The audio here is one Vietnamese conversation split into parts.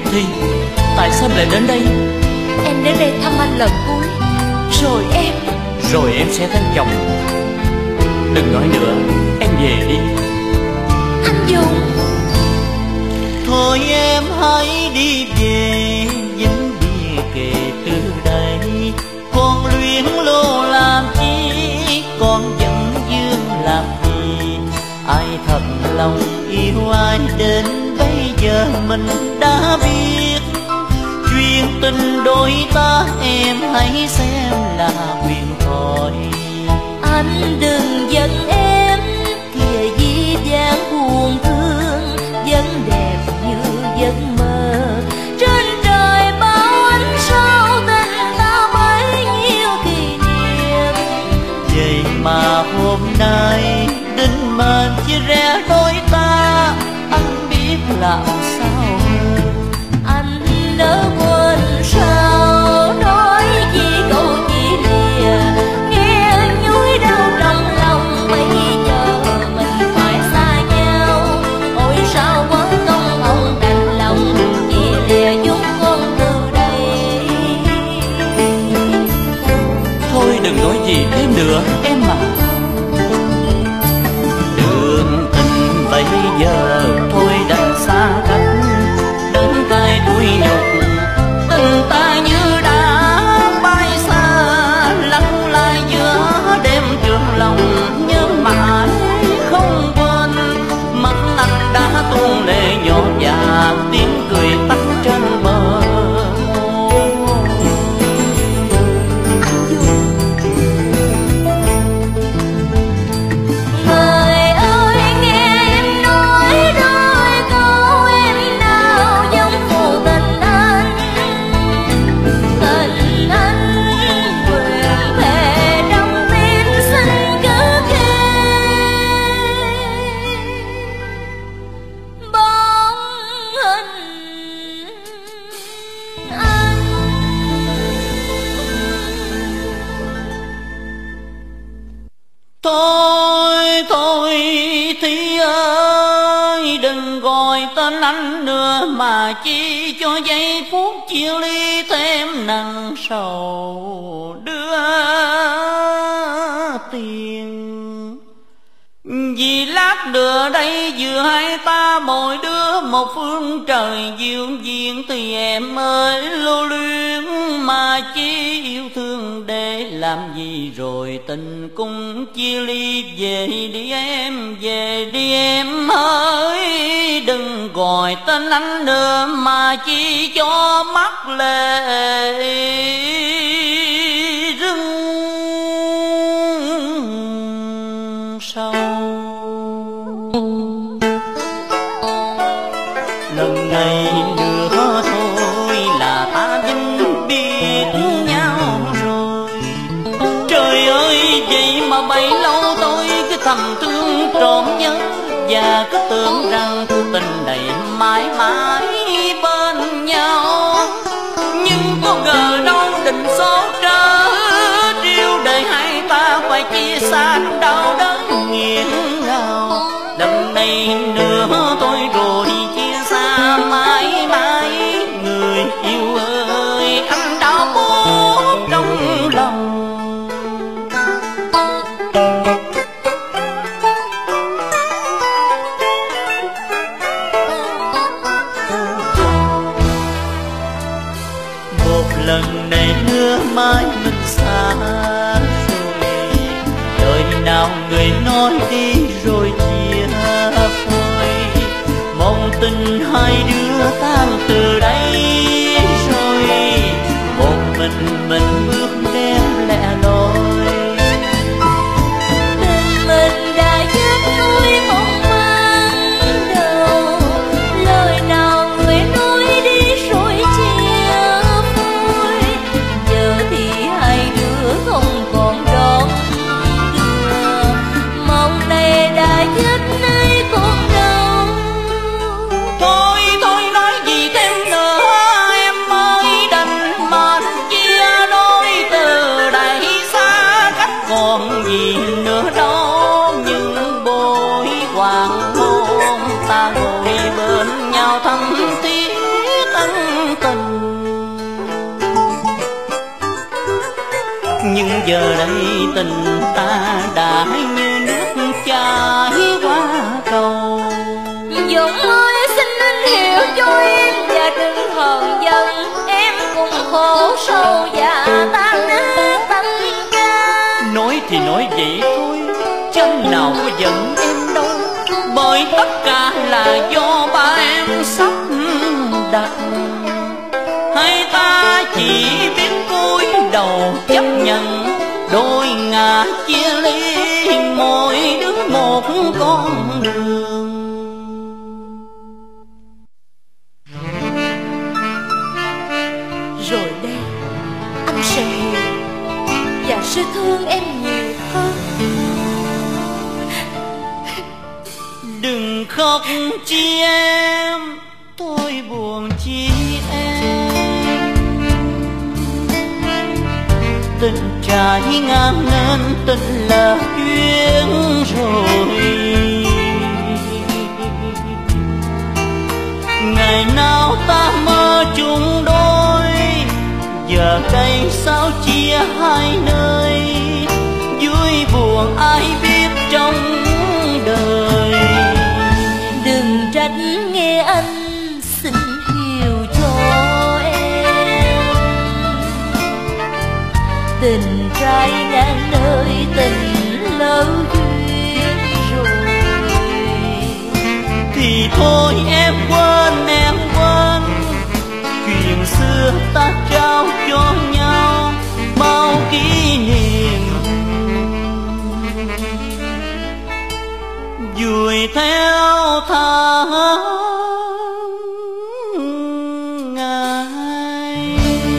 Thi, tại sao em lại đến đây? Em đến đây thăm anh lần cuối. Rồi em sẽ thành chồng. Đừng nói nữa, em về đi. Anh Dũng. Thôi em hãy đi về, vĩnh biệt kể từ đây. Con luyến lô làm chi, con vẫn dương làm gì? Ai thật lòng yêu ai đến bây giờ mình đã biết. Chuyện tình đôi ta em hãy xem là huyền thoại. Anh đừng giận em, kìa dĩ dáng buồn thương, vẫn đẹp như giấc mơ. Trên trời bao ánh sao, tình ta bấy nhiêu kỷ niệm. Vậy mà hôm nay định mệnh chia rẽ đôi ta, anh biết làm sao hơn. Anh nỡ quên sao, nói gì câu chỉ lìa, nghe nhói đau trong lòng. Bây giờ mình phải xa nhau, ôi sao vẫn không ông đành lòng chia lìa chúng con từ đây. Thôi đừng nói gì thêm nữa em à. Đường tình bây giờ thôi đã xa cách, đến tay đuôi nhục tình ta như đã bay xa. Lắng lại giữa đêm trường lòng, nhớ mãi không quên. Mắt anh đã tuôn lệ nhỏ và tiếng cười tắt trên bờ. Người ơi nghe em nói đôi câu, em nào giống phụ tình anh. Tình anh quyền thề trong tim xin cứ khe. Bóng hình anh. Thôi Thi ơi, đừng gọi tên anh nữa, mà chi cho giây phút chia ly thêm nặng sầu đưa tiền. Vì lát nữa đây giữa hai ta mỗi đứa một phương trời dương diện, thì em ơi lưu luyến mà chi yêu thương để làm gì, rồi tình cũng chia ly. Về đi em, về đi em ơi, đừng gọi tên anh nữa, mà chi cho mắt lệ rưng sâu. Lần này nữa thôi là ta vĩnh biệt nhau rồi. Trời ơi, vậy mà bấy lâu tôi cứ thầm thương trộm nhớ, và cứ tưởng rằng cuộc tình này mãi mãi bên nhau. Nhưng có ngờ đâu định số trớ trêu, để hai ta phải chia xa trong đau đớn nghiền ngào. Lần này nữa tôi rồi chia xa mãi mãi. Người yêu ơi, anh đã buốt trong lòng. Một lần này nữa mai mình xa rồi, đời nào người nói đi rồi chia phôi. Mong tình hai đứa tan từ đây rồi, một mình bước đêm lẻ loi. Tình mình đã giúp nuôi mộng ban đầu, lời nào người nói đi rồi chia phôi. Giờ thì hai đứa không còn đón đưa, mong này đã giúp nơi còn đâu. Thôi nói gì thêm nữa Nhưng giờ đây tình ta đã như nước chảy qua cầu. Dũng ơi xin anh hiểu cho em và đừng hờn giận, em cùng khổ sâu và tan nát tâm can. Nói thì nói vậy thôi, chứ anh nào có giận em đâu, bởi tất cả là do ba em sắp đặt. Hai ta chỉ biết cúi đầu chấp nhận, đôi ngả chia ly mỗi đứa một con đường. Rồi đây anh sẽ hiểu và sẽ thương em nhiều hơn. Đừng khóc chi em, tôi buồn chi em. Tình trái ngang nên tình là duyên rồi. Ngày nào ta mơ chung đôi, giờ đây sao chia hai nơi. Vui buồn ai biết trong đời. Đừng trách nghe anh xin hiểu cho em. Tình trai ngang nơi tình lỡ duyên rồi. Thì thôi em quên chuyện xưa ta trao cho nhau bao kỷ niệm. Vùi theo tháng ngày.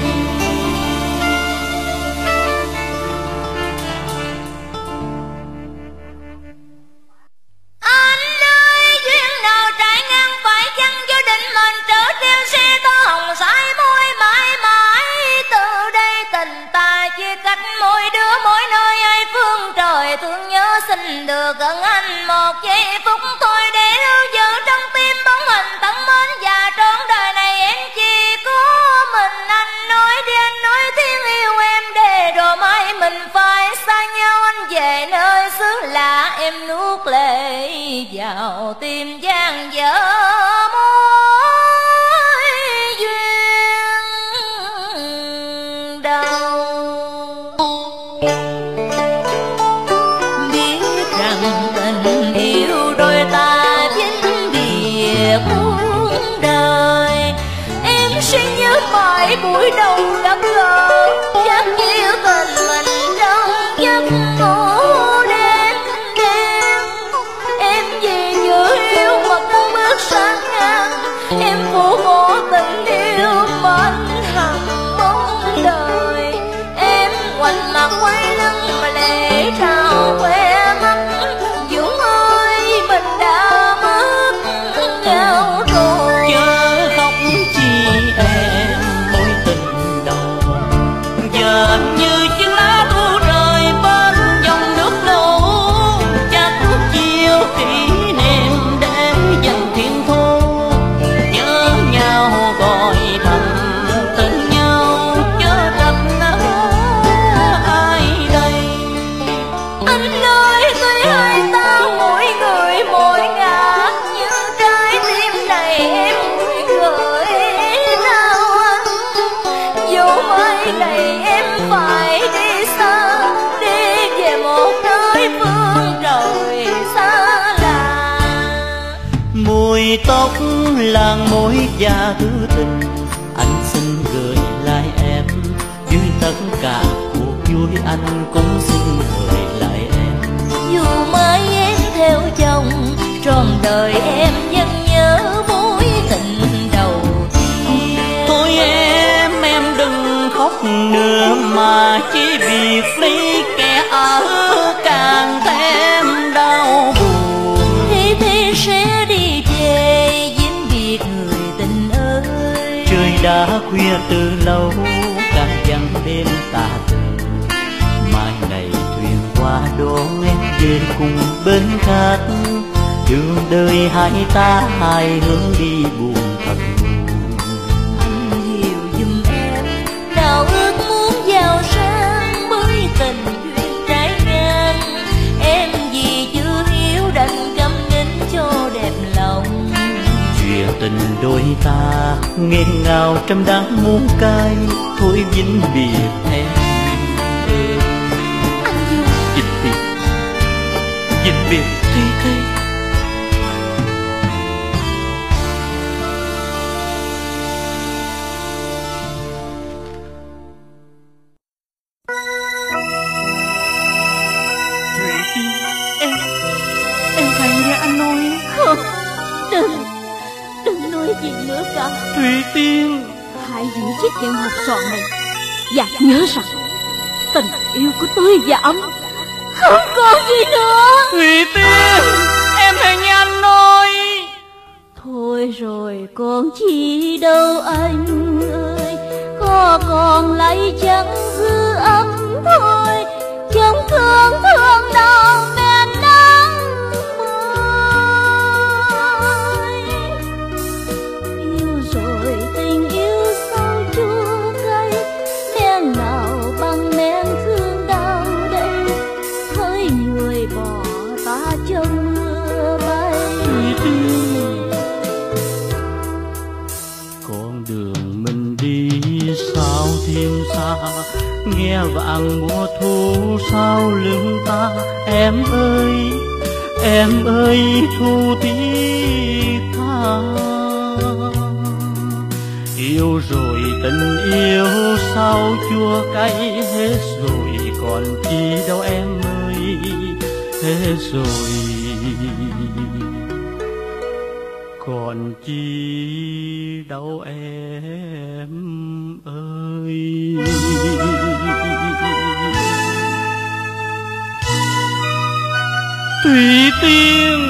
Anh ơi duyên nào trái ngang phải chăng cho định mình trở theo xe tơ hồng sải môi mãi mãi. Từ đây tình ta chia cách mỗi đứa mỗi nơi ai phương trời. Thương nhớ xin được gần anh một giây phút thôi để lưu giữ trong tim bóng hình tận mến. Và trọn đời này em chỉ có mình anh. Nói đi anh nói tiếng yêu em để rồi mai mình phải xa nhau. Anh về nơi xứ lạ em nuốt lệ vào tim gian dở mối duyên đầu. Biết rằng tình yêu đôi ta vĩnh biệt muôn đời. Em sẽ nhớ mãi buổi đầu gặp gỡ, chắc yêu tình mình trong giấc ngủ đêm đêm. Em vì giữa yêu mà cơn bước sang ngang, em phủ hộ tình yêu mà anh hằng mong đời. Em ngoảnh mặt quay lưng mà lệ trào khoe mắt. Dũng ơi mình đã mất nhau rồi. Chớ khóc chi em mối tình đầu, giờ như chiếc lá thu rơi bên dòng nước lũ. Chắc chiều kỷ niệm để dành thiên thu, nhớ nhau gọi thầm tình nhau chớ gặp ai đây. Anh ơi tới hai ta mỗi người mỗi ngả, như trái tim này em gửi trao anh. Dù mai này em phải đi xa, đi về một nơi phương trời xa lạ. Mùi tóc làng môi và thứ tình, anh xin gửi lại em. Dưới tất cả cuộc vui anh cũng xin gửi lại em. Dù mai em theo chồng, trọn đời em vẫn nhớ mối tình đầu tiên. Thôi em đừng khóc nữa mà chỉ việc ly kẻ ở càng thêm đau buồn. Thì sẽ đi về vĩnh biệt người tình ơi. Trời đã khuya từ lâu, càng vắng đêm tà từ. Mai này thuyền qua đón em về cùng bên khác. Đường đời hai ta hai hướng đi buồn thật buồn. Anh hiểu giùm em, nào ước muốn giàu sang mới tình đôi ta nghẹn ngào trăm đắng muôn cay, thôi vĩnh biệt em ơi. Vĩnh biệt Thủy Tiên. Em hãy nghe anh nói. Không, đừng nói gì nữa cả. Thủy Tiên, Hãy giữ chiếc nhẫn hộp sòn này và nhớ rằng tình yêu của tôi và ông không còn gì nữa. Thủy Tiên, em hãy nghe anh nói. Thôi rồi còn chi đâu anh ơi, có còn lại chẳng dư ấm thôi, chẳng thương thương đâu men nắng phai. Yêu rồi tình yêu sao chua cay, men nào bằng men thương đau đây, thấy người bỏ ta trong mưa bay. Thủy Tiên, con đường mình đi sao thiên xa, nghe vàng mùa thu sau lưng ta. Em ơi thu tiếc tha. Yêu rồi tình yêu sao chua cay, hết rồi còn chi đâu em ơi, hết rồi còn chi đâu em ơi. Thủy Tiên.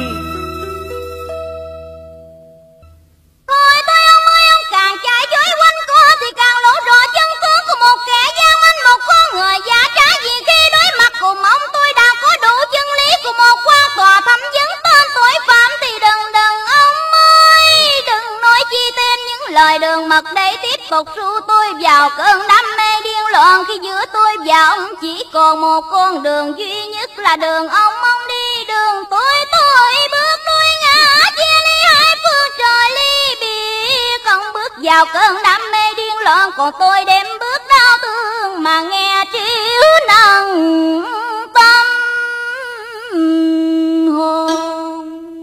Thôi tôi ông ơi, ông càng chạy dưới quanh cô thì càng lộ rõ chân tướng của một kẻ gian manh, một con người giả trá. Vì khi đối mặt cùng ông tôi đã có đủ chân lý của một quan tòa thẩm vấn tên tội phạm, thì đừng ông ơi, đừng nói chi thêm những lời đường mật để tiếp tục ru tôi vào cơn đam mê điên loạn. Khi giữa tôi và ông chỉ còn một con đường duy nhất là đường ông đi đường tôi bước đuôi ngã chia ly hai phương trời ly biệt. Ông bước vào cơn đam mê điên loạn, còn tôi đem bước đau thương mà nghe triêu nặng tâm hồn.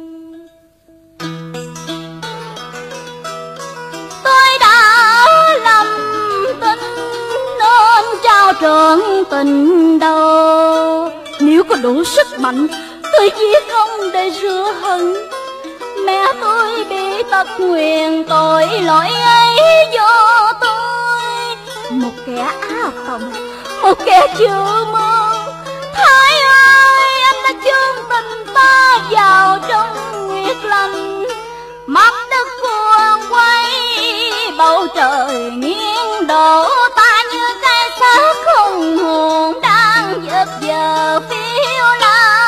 Tôi đã lầm tin nên trao trọn tình đầu. Nếu có đủ sức mạnh tôi giết ông để rửa hận. Mẹ tôi bị tật nguyền, tội lỗi ấy do tôi. Một kẻ ác tòng, một kẻ chưa mơ. Thái ơi, anh đã chôn tình ta vào trong nguyệt lành. Mặt đất cuồng quay, bầu trời nghiêng đổ. Ta như cái xác không hồn đang giật giờ phiêu lãng.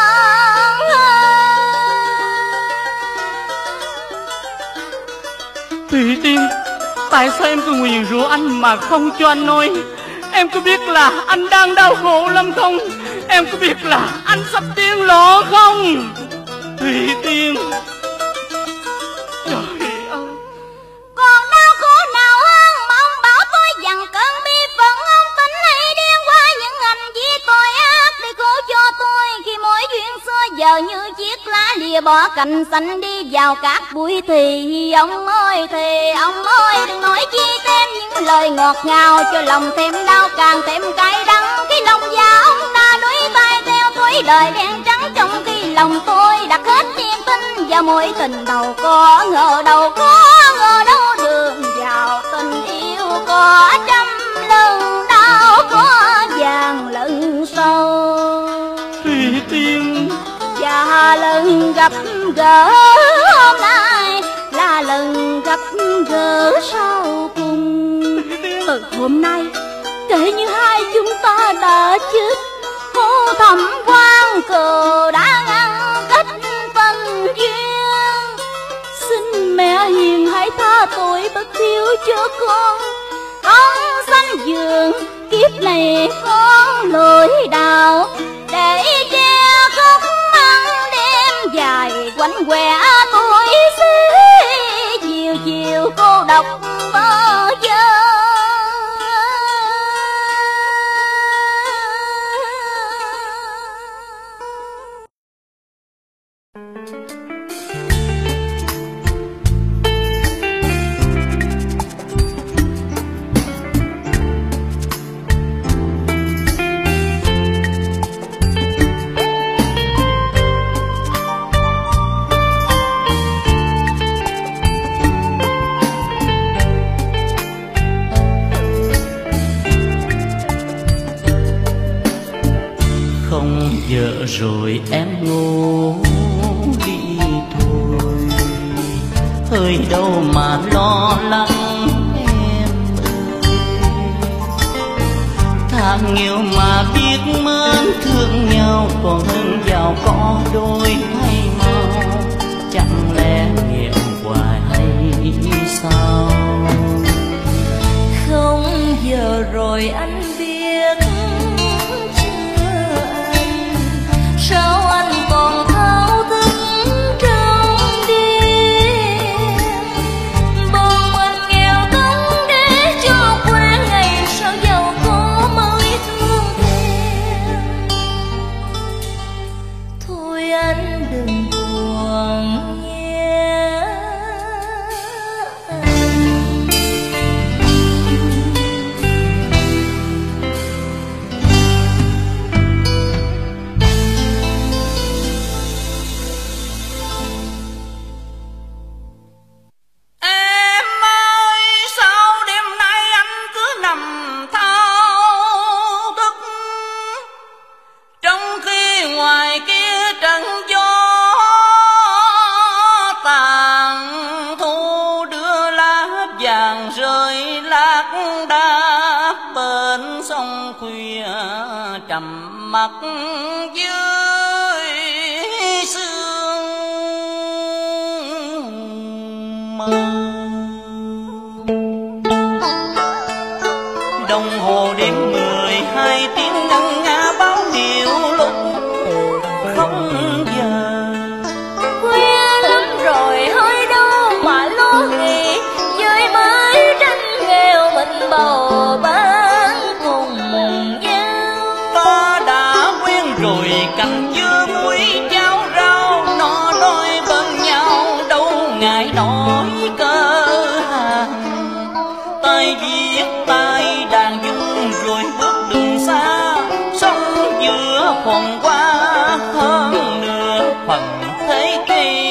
Thủy Tiên, tại sao em cứ nguyền rủa anh mà không cho anh nói? Em có biết là anh đang đau khổ lắm không? Em có biết là anh sắp tiên lộ không? Thủy Tiên, trời ơi. Còn đau khổ nào hơn mà ông bảo tôi dằn cơn bi phận. Ông tính hay điên qua những hành vi tội ác để khổ cho tôi. Khi mỗi duyên xưa giờ như chiếc lá lìa bỏ cành xanh đi vào các bụi. Thì ông ơi đừng nói chi thêm những lời ngọt ngào, cho lòng thêm đau càng thêm cay đắng. Khi lòng già ông đã đuổi tay theo cuối đời đen trắng, trong khi lòng tôi đặt hết niềm tin vào mối tình đầu. Có ngờ đâu đường vào tình yêu có trăm lần đau, có vàng lần sau. Thủy Tiên, Và lần gặp gỡ hôm nay là lần gặp gỡ sau cùng. Từ hôm nay kể như hai chúng ta đã chết, cô thẩm quan cờ đã ngăn cách phân duyên. Xin mẹ hiền hãy tha tội bất hiếu cho con sanh giường kiếp này con lỗi đạo. Để che khóc măng đêm dài quanh quẻ tôi sẽ chiều độc bao giờ. Vợ rồi em ngủ đi thôi, hơi đâu mà lo lắng em ơi. Thang yêu mà biết mến thương nhau còn hơn giàu có đôi hay mau, chẳng lẽ nghèo hoài hay sao? Không giờ rồi anh biết sao anh còn thao thức trong đêm, buồn mình nghèo túng để cho quên ngày sau giàu có mới thương em. Thôi anh đừng buồn nhé mặt dưới sương mờ. Đồng hồ đêm 12 tiếng ngân nga báo hiệu lúc không giờ. Khuya lắm rồi hơi đâu mà lo nghĩ, với mới tranh nghèo mình bầu bán cùng nhau. Ta đã quen rồi cành dưa muối cháo rau, nó đôi bên nhau đâu ngại nổi cơ hàng. Tay viết tay đàn dung rồi bước đường xa, sông giữa khoảng qua hơn nửa phần thế kỷ.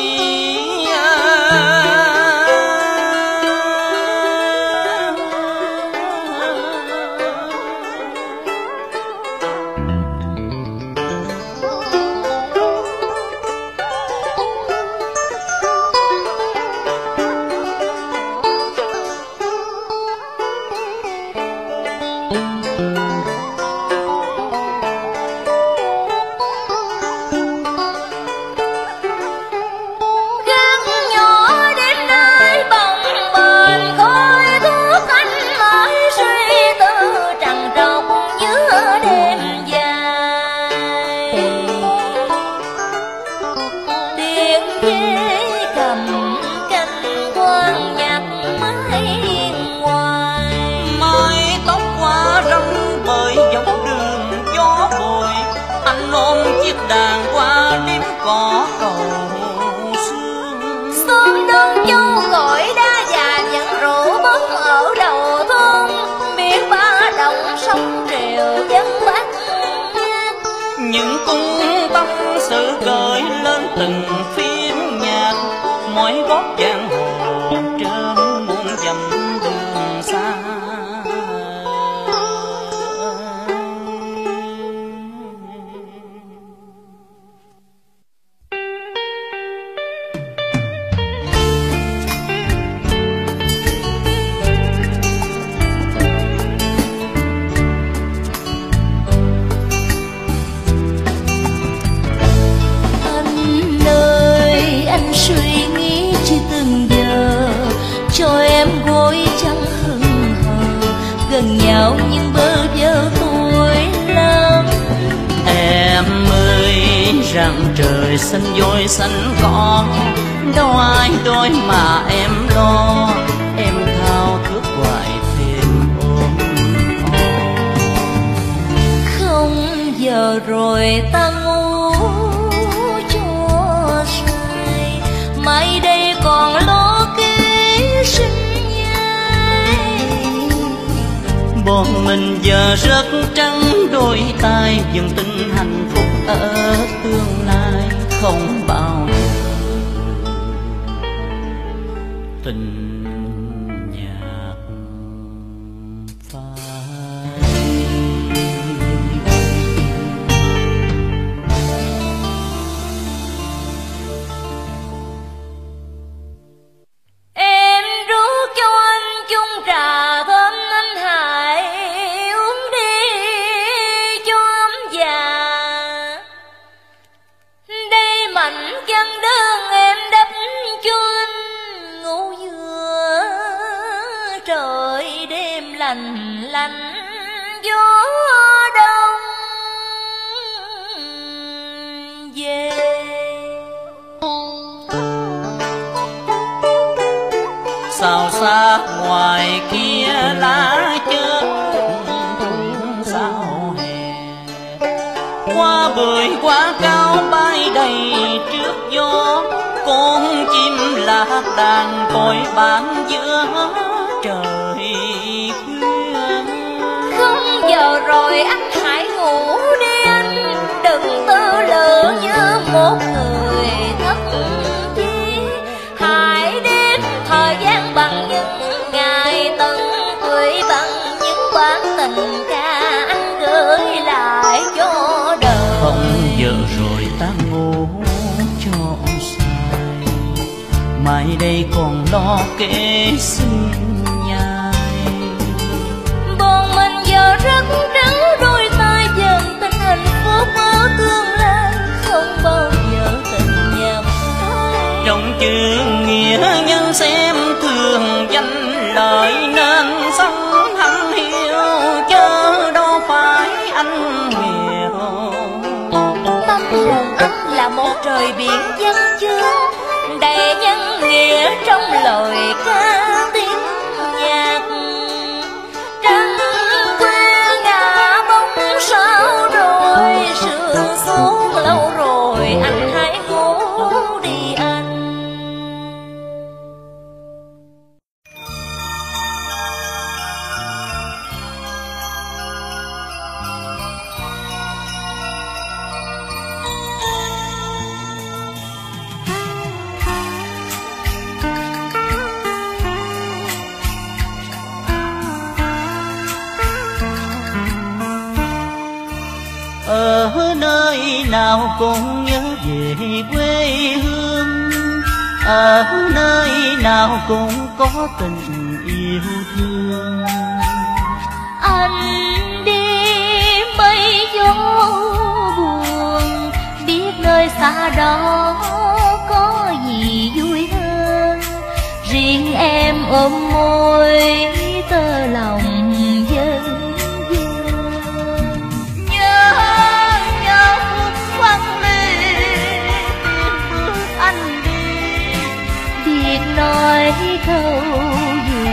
Đàn qua đêm cỏ cầu sương, xóm đơn châu gọi đa già nhận rượu bóng ở đầu thôn, biết ba đồng sông rìu dân bát. Những cung tâm sự gợi lên từng phim nhạc, mỗi gót giang hồ trên muôn dặm đường xa. Suy nghĩ chỉ từng giờ cho em gối trắng hững hờ, gần nhau nhưng bơ vơ tuổi lắm. Em ơi rằng trời xanh vôi xanh cỏ, đâu ai đôi mà em lo. giờ rồi ta ngủ cho say, mai đây còn lo kế sinh nhai. Bọn mình giờ rất trắng đôi tay, dừng tin hạnh phúc ở tương lai không bao giờ tình nhạc phai. Em rước cho anh chung trà thơm, anh hãy uống đi cho ấm già. Đây mảnh chân đơn em đắp cho anh ngủ giữa trời đêm lạnh lạnh gió đông về. Sao xa ngoài kia lá chớp sao hè, qua bưởi quá cao bay đầy trước gió. Con chim lạc đàn còi vang giữa trời khuya. Không giờ rồi anh hãy ngủ đi anh, đừng tư lự như một người thất chí. Hãy đếm thời gian bằng những ngày tận tuổi, bằng những bản tình ca anh gửi lại cho đời. Không giờ rồi ta ngủ cho say, mai đây còn lo kế sinh nhai. Bọn mình giờ rất trắng đôi tay, dần tình hạnh phúc ở tương lai không bao giờ tình nhầm phai. Trong chữ nghĩa nhân xem thường danh lợi, nên sống hằng hiu chớ đâu phải anh nghèo. Tâm hồn anh là một trời biển dân chương, đầy nhân nghĩa trong lời ca tiếng nhạc. Trăng khuya ngả bóng sao rồi, sương xuống lâu rồi, anh hãy ngủ đi anh. Ở nơi nào cũng nhớ về quê hương, ở nơi nào cũng có tình yêu thương. Anh đi mây gió buồn, biết nơi xa đó có gì vui hơn. Riêng em ôm môi tơ lòng dân dân. Nhớ phút quăng ly tiếng bước anh đi, biết nói câu gì.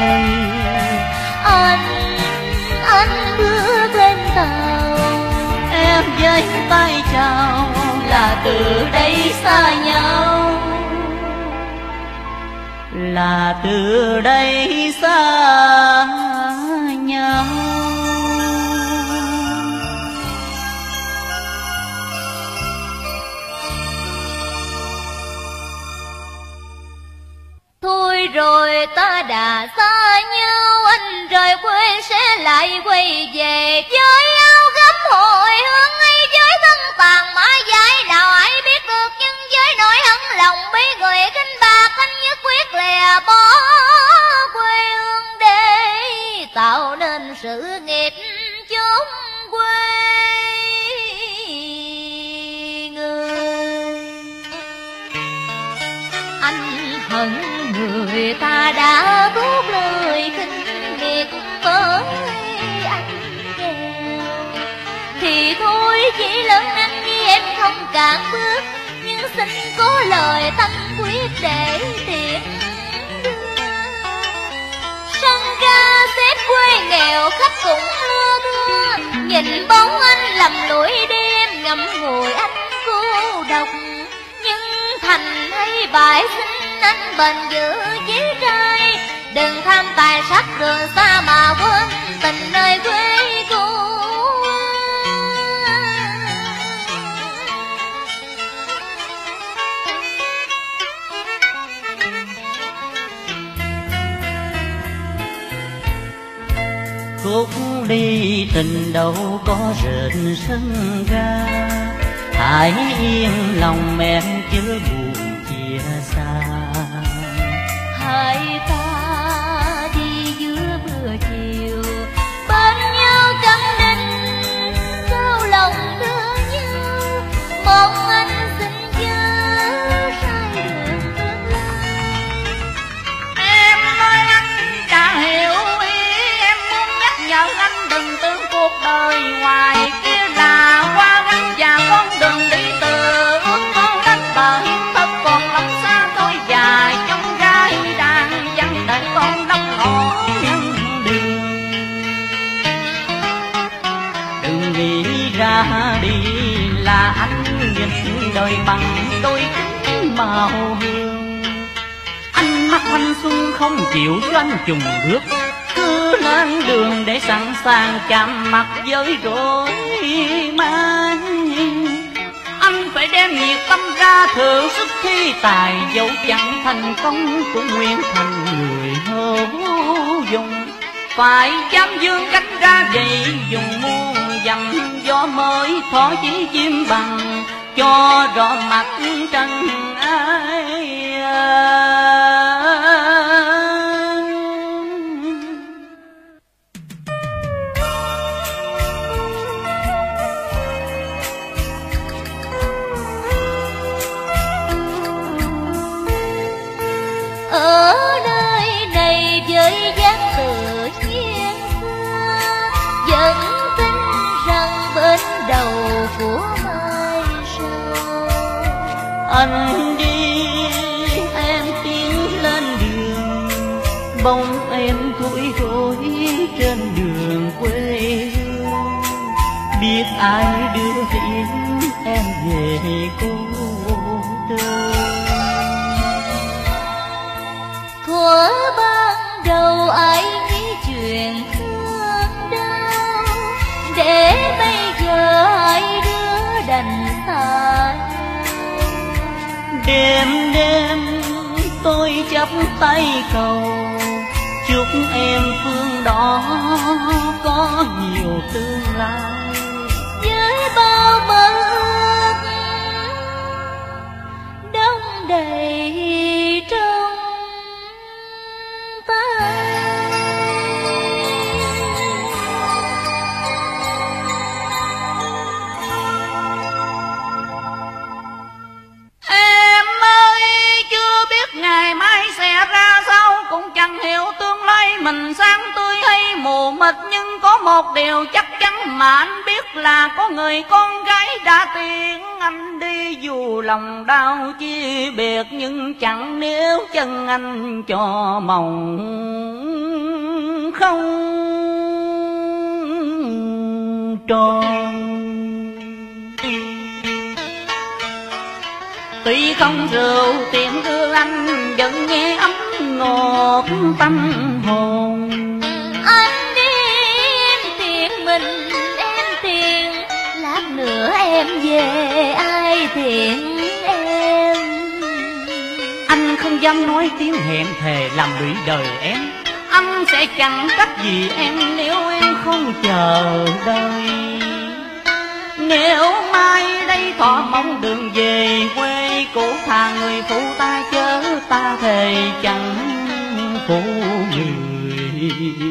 Anh bước lên tàu, Em với tay chào là từ đây xa nhau. là từ đây xa nhau. Thôi rồi ta đã xa nhau, anh rời quê sẽ lại quay về với áo gấm hồi hương ấy, với thân tàn mã dài nào ai biết được. Nhưng với nỗi hận lòng bị người khinh bạc, anh nhất quyết lìa bỏ quê hương để tạo nên sự nghiệp chốn quê người. Anh hận người ta đã tốt lời khinh miệt với anh nghèo, thì thôi chỉ lớn anh như em không cản bước, nhưng xin có lời tâm quyết để tiện đưa. Sân ca xếp quê nghèo khách cũng lưa thưa, nhìn bóng anh lầm lũi đêm bại xin anh bền giữ chí trai, đừng tham tài sắc đường xa mà quên tình nơi quê cũ. Khúc ly tình đâu có rền sân ga, hãy yên lòng em chớ buồn chia xa. Hai ta đi giữa mưa chiều, bên nhau chẳng định sao lòng thương nhau. Mong anh xin chớ sai đường tương lai. Em nói anh đã hiểu ý, em muốn nhắc nhở anh đừng tưởng cuộc đời ngoài kia là hoa gắn và con đường đi từ ước mơ đến bờ hiên thật còn lắm xa thôi dài trong gai đang vắng đợi con đông ngõ nhân đường. Đừng nghĩ ra đi là anh nhìn đời bằng đôi kính màu hương. Anh mắt thanh xuân không chịu cho anh chùng bước, cứ lên đường để sẵn sàng chạm mặt với rối mang. Anh phải đem nhiệt tâm ra thử sức thi tài, dẫu chẳng thành công cũng nguyện thành người hữu dụng. Phải dám dương cánh ra vậy dùng muôn dặm gió mới thỏ chỉ chim bằng cho rõ mặt trần ai. Ở nơi này với dáng tự nhiên xưa, vẫn tin rằng bên đầu của mai sau. Anh đi em tiến lên đường, bóng em tuổi rối trên đường quê hương. Biết ai đưa tiễn em về cô đơn. Thuở ban đầu ai nghĩ chuyện thương đau, để bây giờ hai đứa đành xa nhau. Đêm đêm tôi chắp tay cầu, chúc em phương đó có nhiều tương lai. Với bao mơ ước đong đầy trong tay. Em ơi chưa biết ngày mai sẽ ra sao, cũng chẳng hiểu tương lai mình sáng tươi hay mù mịt, nhưng có một điều chắc chắn mà anh biết là có người con gái đã tiễn anh đi. Dù lòng đau chia biệt nhưng chẳng nếu chân anh cho mộng không tròn. Tuy không rượu tiền đưa anh vẫn nghe ấm ngọt tâm hồn. Anh đi em tiền mình em tiền, lát nữa em về ai tiền em. Anh không dám nói tiếng hẹn thề làm lụy đời em. Anh sẽ chẳng trách gì em nếu em không chờ đợi. Nếu mai đây thọ mong đường về quê cũ, thà người phụ ta chớ ta thề chẳng phụ người.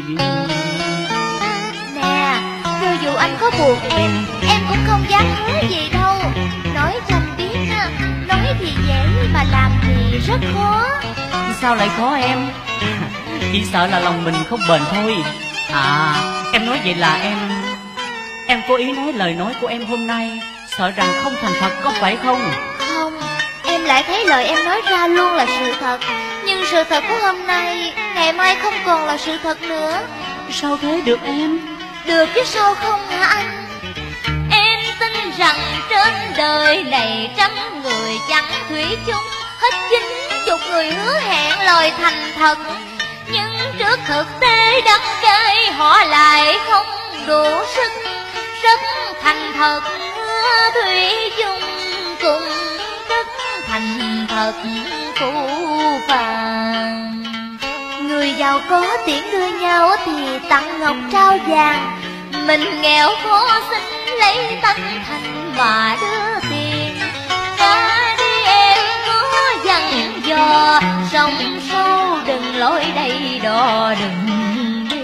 Nè, cho dù anh có buộc em cũng không dám hứa gì đâu. Nói rành tiếng ha, nói thì dễ mà làm thì rất khó. Sao lại khó em? Chỉ sợ là lòng mình không bền thôi. À, em nói vậy là em cố ý nói lời nói của em hôm nay sợ rằng không thành thật có phải không? Không, em lại thấy lời em nói ra luôn là sự thật. Nhưng sự thật của hôm nay ngày mai không còn là sự thật nữa. Sao thế được em? Được chứ sao không hả anh? Em tin rằng trên đời này trăm người chẳng thủy chung, hết 90 người hứa hẹn lời thành thật, nhưng trước thực tế đắng cay họ lại không đủ sức. Rất thành thật thủy chung cùng rất thành thật phũ phàng. Người giàu có tiễn đưa nhau thì tặng ngọc trao vàng, mình nghèo khó xin lấy tấm thành mà đưa tiền. Qua đi em có dặn dò, sông sâu đừng lối đây đò đừng đi.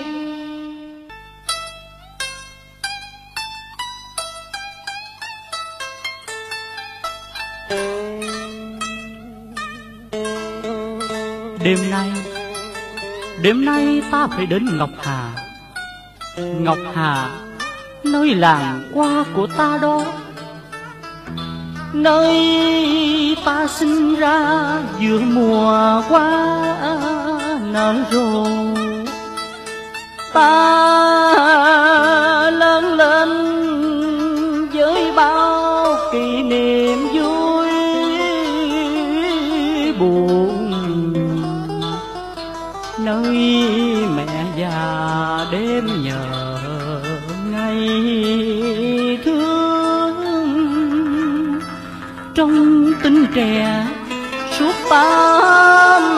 Đêm nay ta phải đến Ngọc Hà. Ngọc Hà, nơi làng qua của ta đó, nơi ta sinh ra giữa mùa hoa nở rộ. Ta lớn lên với bao kỷ niệm vui buồn, nơi mẹ già đêm nhờ ngày thương. Trong tinh trẻ suốt 8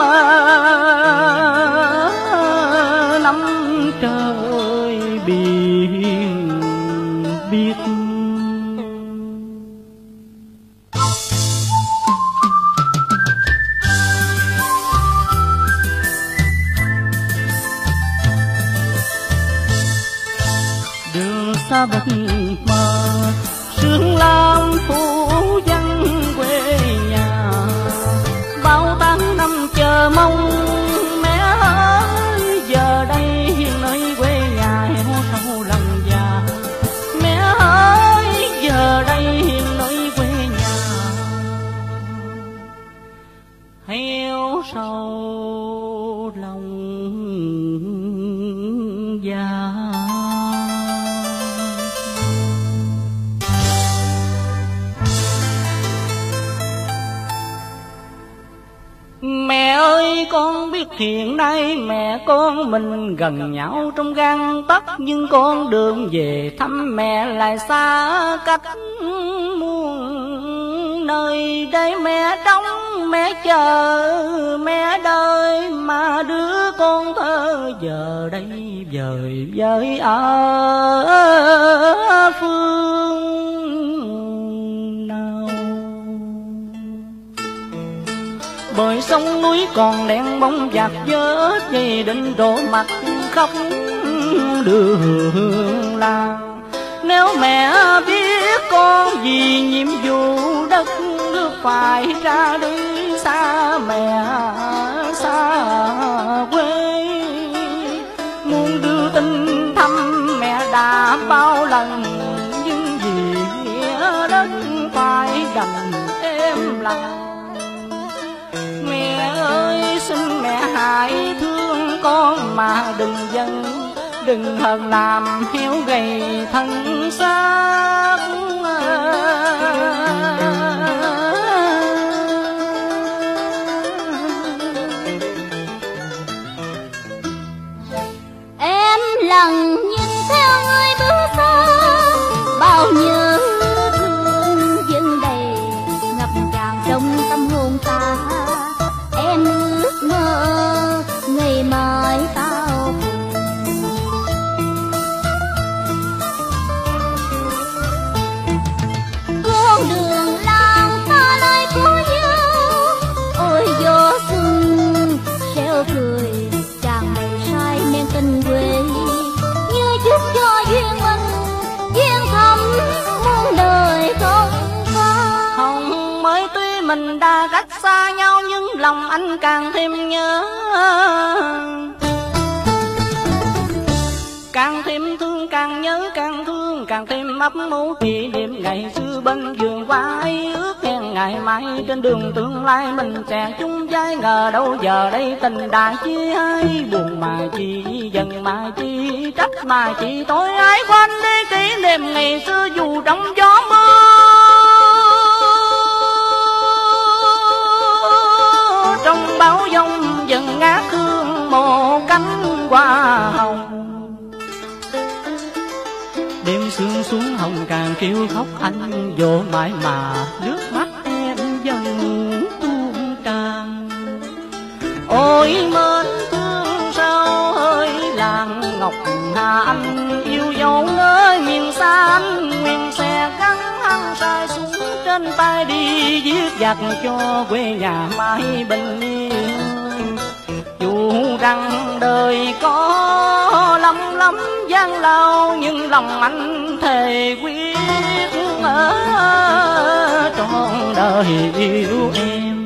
năm trời biển biết. Đường xa bất mờ sương lam phủ dân quê nhà, bao tháng năm chờ mong mẹ ơi giờ đây nơi quê nhà héo sâu lòng già. Mẹ ơi giờ đây nơi quê nhà héo sâu lòng già. Mẹ ơi con biết hiện nay mẹ con mình gần nhau trong gang tấc, nhưng con đường về thăm mẹ lại xa cách muôn nơi. Đây mẹ đóng mẹ chờ mẹ đợi, mà đứa con thơ giờ đây vời vợi ở phương nào. Bờ sông núi còn đèn bóng dạt dỡ, dây định đổ mặt khóc đường làng. Nếu mẹ biết con vì nhiệm vụ đất nước phải ra đi xa mẹ xa quê, muốn đưa tin thăm mẹ đã bao lần, nhưng vì nghĩa đất phải đành em lòng. Mẹ ơi xin mẹ hãy thương con mà đừng giận, đừng hờn làm héo gầy thân xác. Em lần nhìn theo người bước xa, bao nhớ thương dâng đầy ngập tràn trong tâm hồn ta. Em ước mơ ngày mai tao con đường làng ta lại có nhau. Ôi gió xuân reo cười tràn đầy say men tình quê, như chúc cho duyên mình duyên thắm muôn đời không phai. Hồng mới tuy mình đã cách xa nhau, nhưng lòng anh càng thêm nhớ, càng thêm thương, càng nhớ càng thương, càng thêm ấp ủ kỷ niệm ngày xưa bên vườn hoa ấy. Ước hẹn ngày mai trên đường tương lai mình sẽ chung vai, ngờ đâu giờ đây tình đã chia hai. Buồn mà chi giận mà chi trách mà chi tối ái, quên đi kỷ niệm ngày xưa dù trong gió mưa. trong bão giông dần ngát hương một cánh hoa hồng. Đêm sương xuống hồng càng kêu khóc anh vô mãi mà nước mắt em dần tuôn tràn. Ôi mến thương sao ơi làng Ngọc Hà anh yêu dấu ở miền xa anh nguyện sẽ gắn hăng sai xuống trên tay đi viết dặt cho quê nhà mãi bình yên. Dù rằng đời có lắm lắm gian lao nhưng lòng anh thề quyết ở trọn đời yêu em.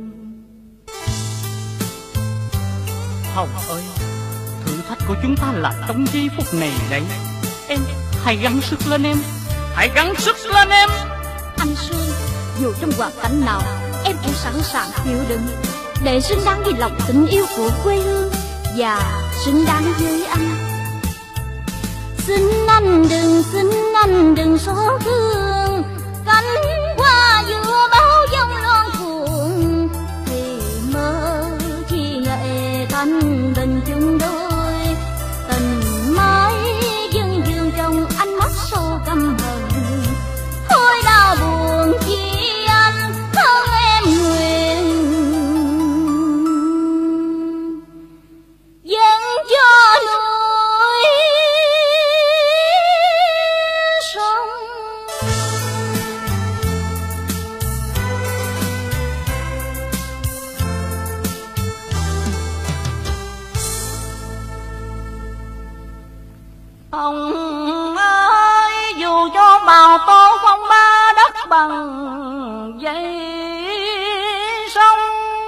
Hồng ơi, thử thách của chúng ta là trong giây phút này đấy. Em hãy gắng sức lên em, hãy gắng sức lên em. Anh Sương, dù trong hoàn cảnh nào em cũng sẵn sàng chịu đựng để xứng đáng với lòng tình yêu của quê hương và xứng đáng với anh. Xin anh đừng xót thương cánh hoa giữa bão giông loan cuồng thì mơ chi ngày thanh bình chung đôi tình mãi dưng dưng trong ánh mắt sâu căm hận. Thôi đau buồn chi anh không em nguyện dâng cho núi sông. Hồng ơi, dù cho bào tố phong ba đất bằng dây sông,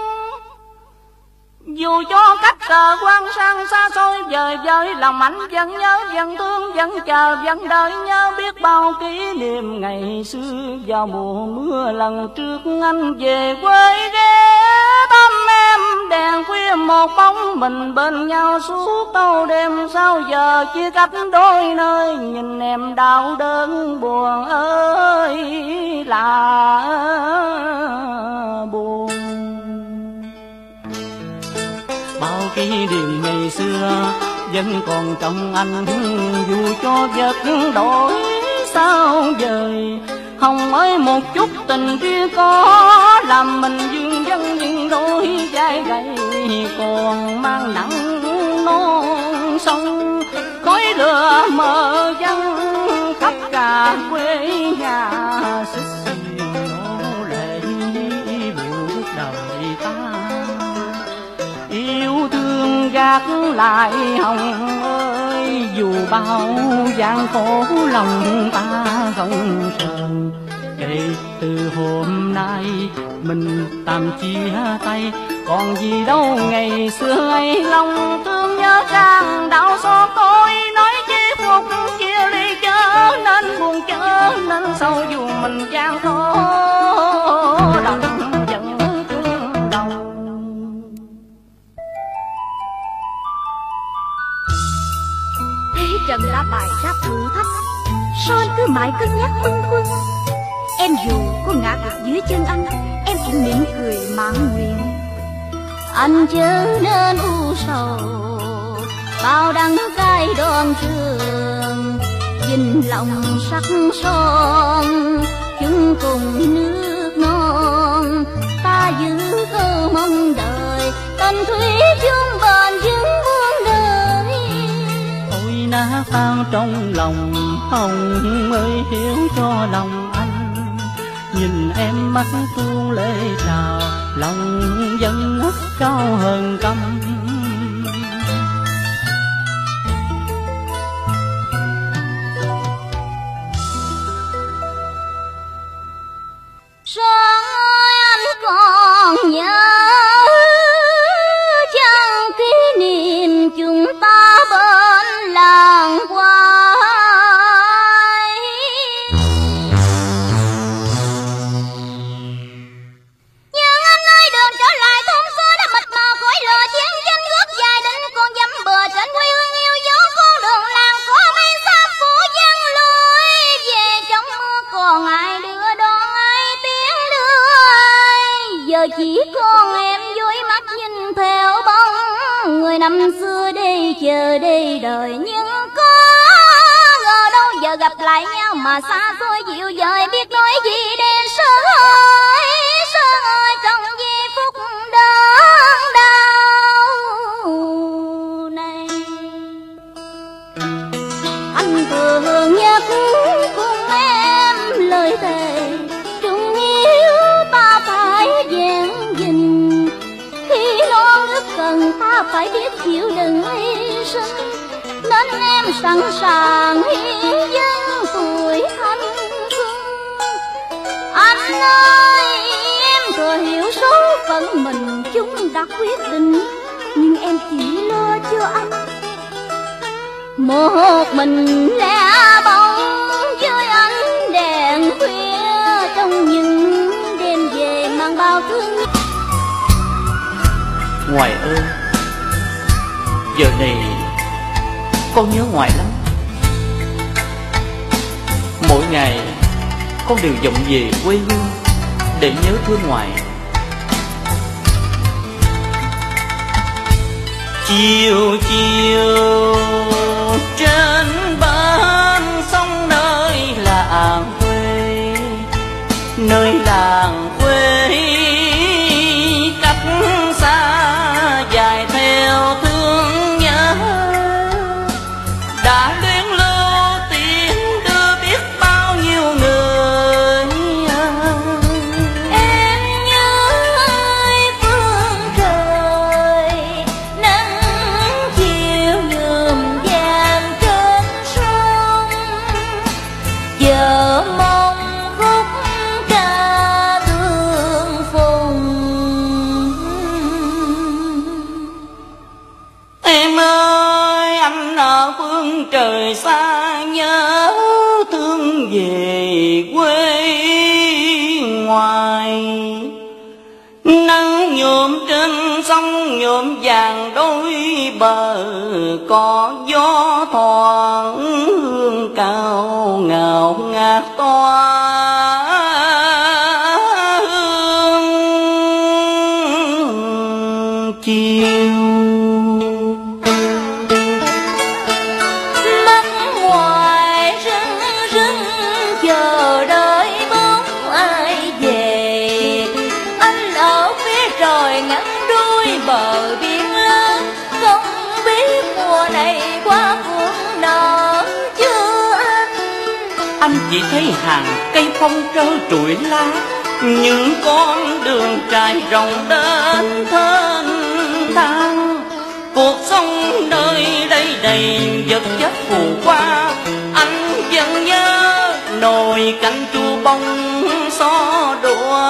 dù cho cách cờ quan sang xa xôi vời vợi, lòng anh vẫn nhớ vẫn thương vẫn chờ vẫn đợi nhớ biết bao kỷ niệm ngày xưa vào mùa mưa lần trước anh về quê ghé thăm em. Đèn khuya một bóng mình bên nhau suốt tâu đêm, sao giờ chia cách đôi nơi nhìn em đau đớn buồn ơi là buồn. Bao kỷ niệm ngày xưa vẫn còn trong anh dù cho vật đổi sao dời. Hồng ơi, một chút tình riêng có làm mình dương dân những đôi vai gầy còn mang nặng non sông. Khói lửa mờ văng khắp cả quê nhà, xích xiên nô lệ buộc đời ta. Yêu thương gác lại Hồng ơi, dù bao gian khổ lòng ta không sờn. Kể từ hôm nay mình tạm chia tay, còn gì đâu ngày xưa ấy lòng thương nhớ trang đau xót tôi. Nói chi phục chia ly chớ nên buồn chớ nên sâu dù mình gian khổ lòng vẫn thương đầu. Thế Trần đã bày ra thử thách, sao anh cứ mãi cân nhắc bâng khuâng? Em dù có ngã gục dưới chân anh, em cũng mỉm cười mãn nguyện. Anh chớ nên u sầu bao đắng cay đòn trường, dình lòng sắc son chung cùng nước non. Ta giữ cơ mong đời tình thủy chung bền vững muôn đời. Ôi ná phao trong lòng Hồng ơi, hiểu cho lòng anh. Nhìn em mắt tuôn lệ trào, lòng vẫn ngất cao hơn căm. Sao anh còn nhớ chăng kỷ niệm chúng ta bên làng hoa? Chỉ còn em với năm xưa đi chờ đi đời, nhưng có ngờ đâu giờ gặp lại nhau mà xa xôi dịu dời, biết nói gì để sơ ơi trong giây phút đớn đau này. Anh thường nhắc cùng em lời thề chung yêu ta phải vẹn gìn, khi non nước cần ta phải biết chịu đựng hy sinh, nên em sẵn sàng hiến dâng tuổi thanh xuân. Anh ơi em thừa hiểu số phận mình chúng đã quyết định, nhưng em chỉ lo cho anh một mình lẻ bóng với ánh đèn khuya trong những đêm về mang bao thương. Ngoại ơi, giờ này con nhớ ngoại lắm. Mỗi ngày con đều vọng về quê hương để nhớ thương ngoại. Chiều chiều trên bên sông nơi làng quê, nơi làng quê cách xa dài theo thương nhớ, đã luyến lưu tiếng đưa biết bao nhiêu người. Em nhớ ơi phương trời, nắng chiều nhuộm vàng trên sông, giờ mong khúc ca tương phùng. Em ơi anh ở phương trời xa nhớ thương về quê ngoài, nắng nhuộm trên sông nhuộm vàng đôi bờ, có gió thoảng hương cao ngào ngạt tỏa hương chiều. Mắt ngoài rưng rưng chờ đợi bóng ai về, anh ở phía trời ngắm đôi bờ biển lớn, không biết mùa này qua phượng nở chưa anh. Anh chỉ thấy hàng cây phong trơ trụi lá, Những con đường trải rộng đến thênh thang, cuộc sống nơi đây đầy vật chất phù qua. Anh vẫn nhớ nồi canh chua bông xó đũa.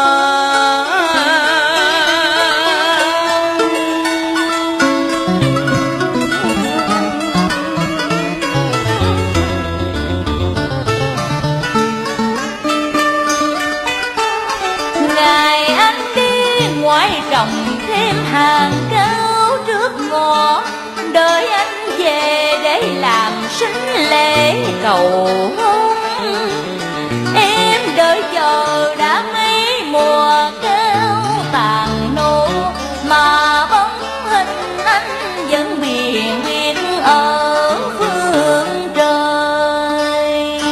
Ngày anh đi ngoài trồng thêm hàng cao trước ngõ, đợi anh về để làm sính lễ cầu hôn. Em đợi chờ đã mấy mùa cao tàn nô, mà bóng hình anh vẫn biền biệt ở phương trời.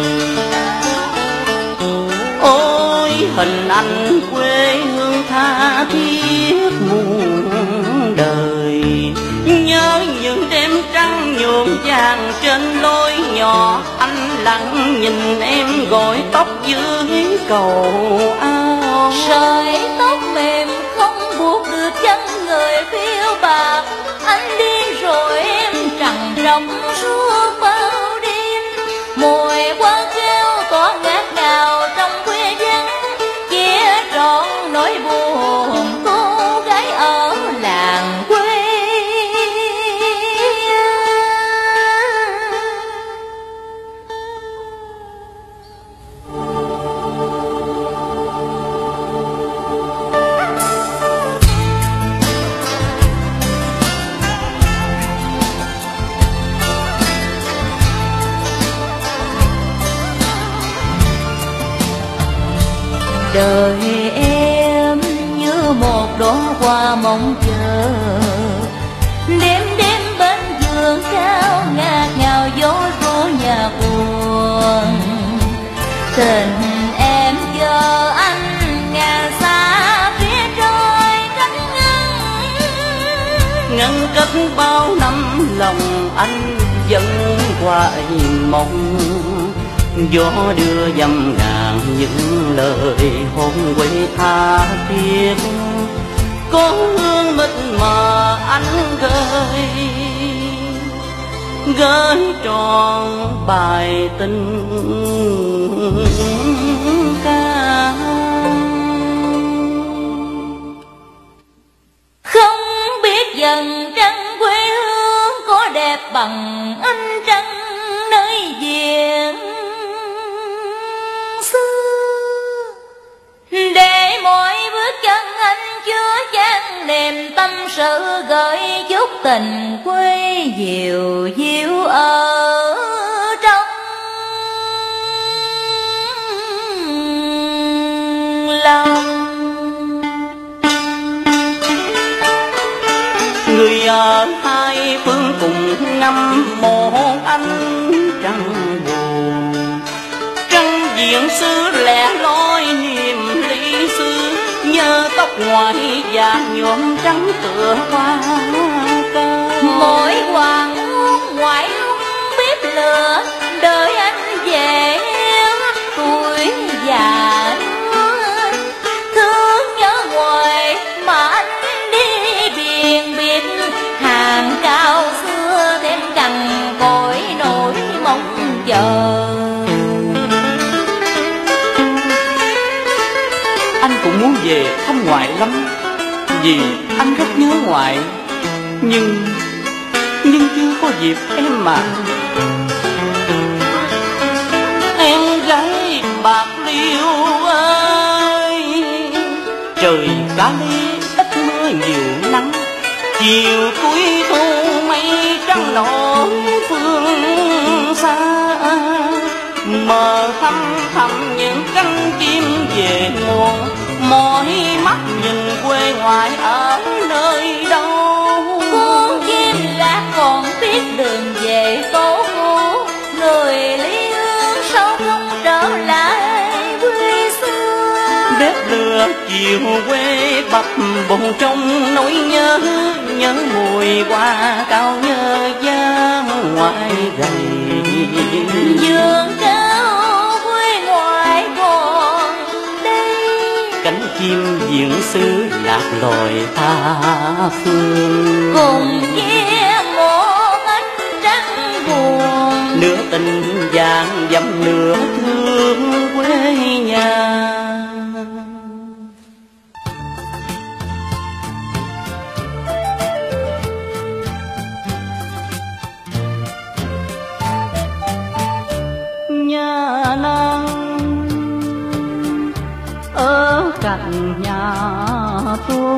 Ôi hình anh quê hương tha thiết muôn đời, nhớ những đêm trăng nhuộm vàng trên lối nhỏ. Anh lặng nhìn em gội tóc dưới cầu ao, Sợi tóc mềm không buộc được chân người phiêu bạc. Anh đi rồi em trằn trọc suốt bao đêm, mùi hoa kêu tỏa ngát ngào trong khuya vắng, chia trọn nỗi buồn cô gái ở làng quê. Đời em như một đóa hoa mong chờ, đêm Tình em chờ anh ngàn xa phía trời trắng ngăn cách bao năm lòng anh vẫn hoài mong. Gió đưa dầm ngàn những lời hôn quê tha thiết, có hương mịt mà anh gửi tròn bài tình ca. Không biết dần trăng quê hương có đẹp bằng ánh trăng nơi viền xưa, để mỗi bước chân anh chứa chan niềm tâm sự, gửi chút tình quê dịu dịu ở trong lòng. Người ở hai phương cùng ngắm một ánh trăng buồn, trăng diện xứ lẻ loi niềm ly xứ, nhớ tóc ngoài và nhuộm trắng tựa hoa ca. Mỗi hoàng hôn ngoại hôn bếp lửa, đợi anh về tuổi già thương nhớ hoài mà anh đi biển biệt hàng cao xưa, thêm cằn cõi nỗi mong chờ. Anh cũng muốn về thăm ngoại lắm, vì anh rất nhớ ngoại, nhưng chưa có dịp em mà. Em gái Bạc Liêu ơi, trời cá ly ít mưa nhiều nắng, chiều cuối thu mây trắng nổi phương xa, mờ thăm thầm những cánh chim về muộn, mỏi mắt nhìn quê ngoại ở nơi đâu. Con chim lạc còn biết đường về tổ phụ, người ly hương sao không trở lại quê xưa. Bếp lửa chiều quê bập bùng trong nỗi nhớ, nhớ mùi hoa cao nhớ giá ngoại gầy. Vườn cao quê ngoại còn đây, Cánh chim diễn xứ lạc loài tha phương, cùng nghe một ánh trăng buồn, nửa tình vàng dặm nửa thương quê nhà. Nhà nắng ở cạnh nhà tôi,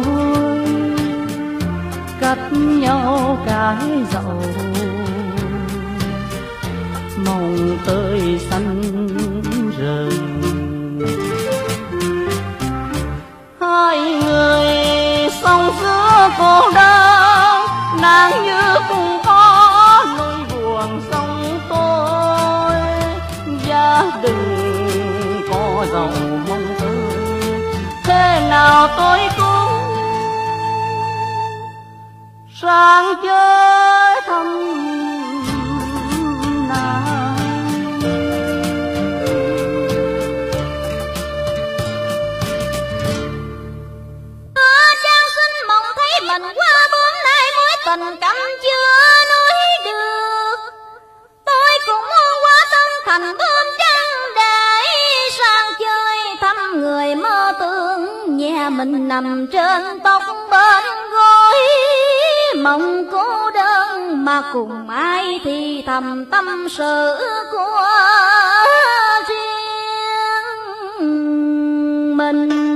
cách nhau cái dậu mồng tơi xanh rừng. Hai người sống giữa cô đơn, nàng như cũng có nỗi buồn sống tôi. Gia đình có giàu mong ơi, thế nào tôi cũng sang chơi thăm nàng. Trang sinh mộng thấy mình qua bướm, nay mối tình căm chưa nói được. Tôi cũng muốn qua tân thành bướm trắng để sang chơi thăm người mơ tương, nhà mình nằm trên tóc bên gối, mong cô đơn mà cùng ai thì thầm tâm sự của riêng mình.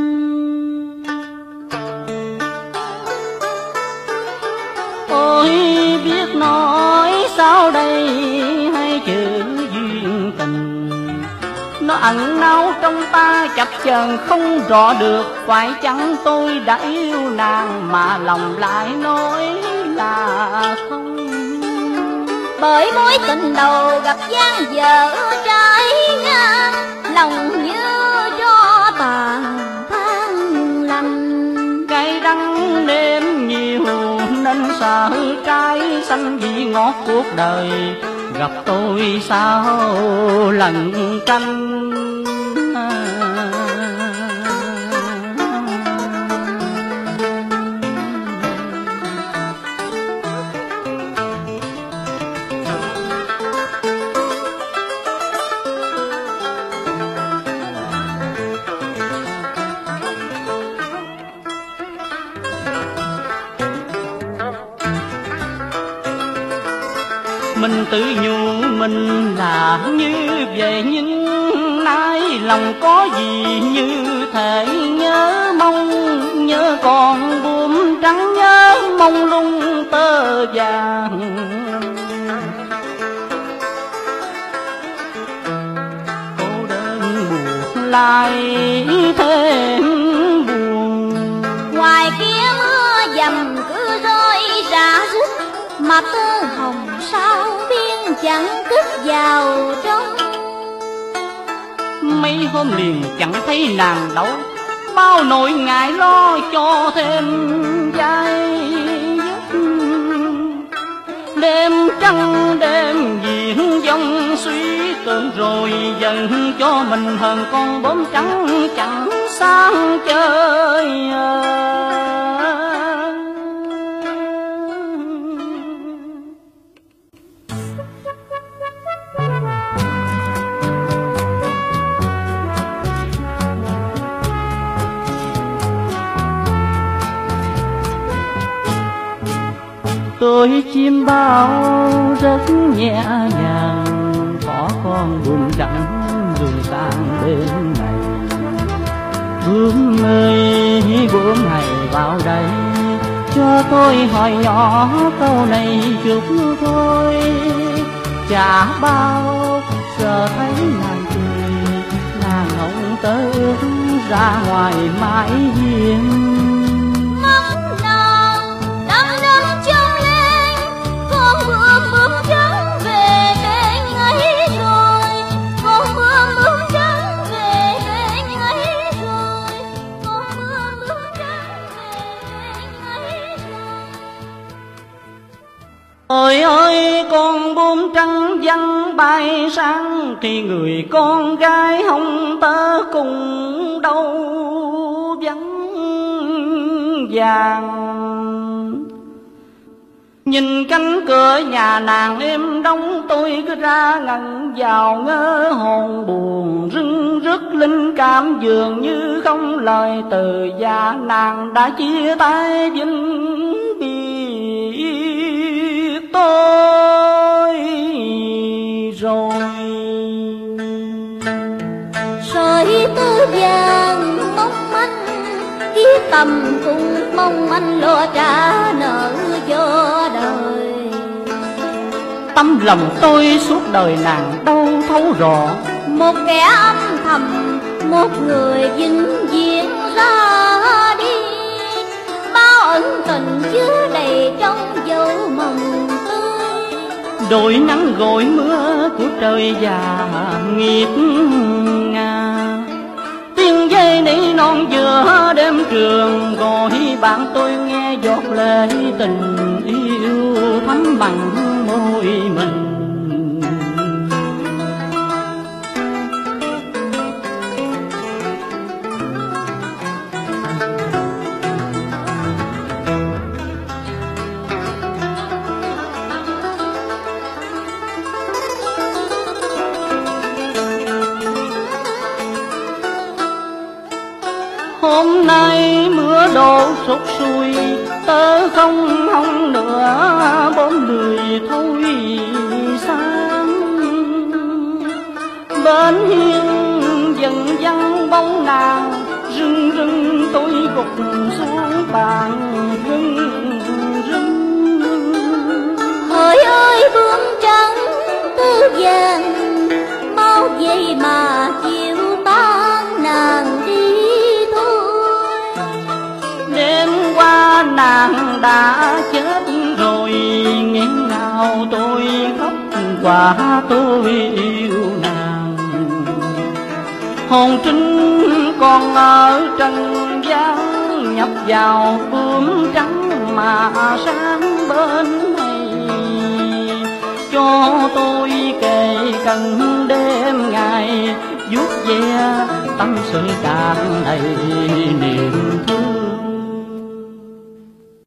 Ôi biết nói sao đây hai chữ duyên tình, nó ẩn náu trong ta chập chờn không rõ được. Phải chăng tôi đã yêu nàng mà lòng lại nói là không? Bởi mối tình đầu gặp gian dở trái ngang, lòng ngót cuộc đời, gặp tôi sao lần canh. Mình tự nhủ mình là như vậy, nhưng nay lòng có gì như thể nhớ mong, nhớ còn buồm trắng, nhớ mong lung tơ vàng. Cô đơn buồn lại thêm buồn, ngoài kia mưa dầm cứ rơi rã rít, mà tơ hồng sao biên chẳng cất vào trong. Mấy hôm liền chẳng thấy nàng đâu, bao nỗi ngại lo cho thêm dai dứt. Đêm trăng đêm diễn dông suy tưởng, rồi dần cho mình hơn con bướm trắng chẳng sang chơi. Tôi chim bao rất nhẹ nhàng, có con buồn trắng rồi sang bên này. Bướm ơi bướm hãy vào đây, cho tôi hỏi nhỏ câu này chút thôi. Chả bao giờ thấy nàng cười, nàng hồng tơ ra ngoài mái hiên. Ôi ơi con bướm trắng văng bay sang, thì người con gái hồng tơ cùng đâu vắng vàng. Nhìn cánh cửa nhà nàng êm đóng, tôi cứ ra ngẩn vào ngỡ hồn buồn rưng rức. Linh cảm dường như không lời từ, và nàng đã chia tay vĩnh biệt tôi rồi. Sợi tơ vàng mong manh, kiếp tầm cùng mong manh lo trả nợ cho đời. Tâm lòng tôi suốt đời nàng đâu thấu rõ, một kẻ âm thầm, một người vĩnh viễn ra đi. Bao ẩn tình chứa đầy trong dấu mộng tươi, đổi nắng gọi mưa của trời già nghiệt ngà. Tiếng dây nỉ non giữa đêm trường, gọi bạn tôi nghe giọt lệ tình yêu thấm bằng môi mình. Hôm nay mưa đổ sụt sùi, tớ không hông nữa bốn người thôi sáng. Bên hiên dần vắng bóng nàng, rưng rưng tôi gục xuống bàn rưng rưng. hỡi ơi bướm trắng tơ vàng, mau về mà chiều tan nàng đi thôi. Đêm qua nàng đã chết rồi, nghẹn ngào tôi khóc quả tôi yêu nàng. Hồn trinh còn ở trần gian, nhập vào bướm trắng mà sáng bên này. cho tôi kề cận đêm ngày vuốt ve tâm sự càng đầy niềm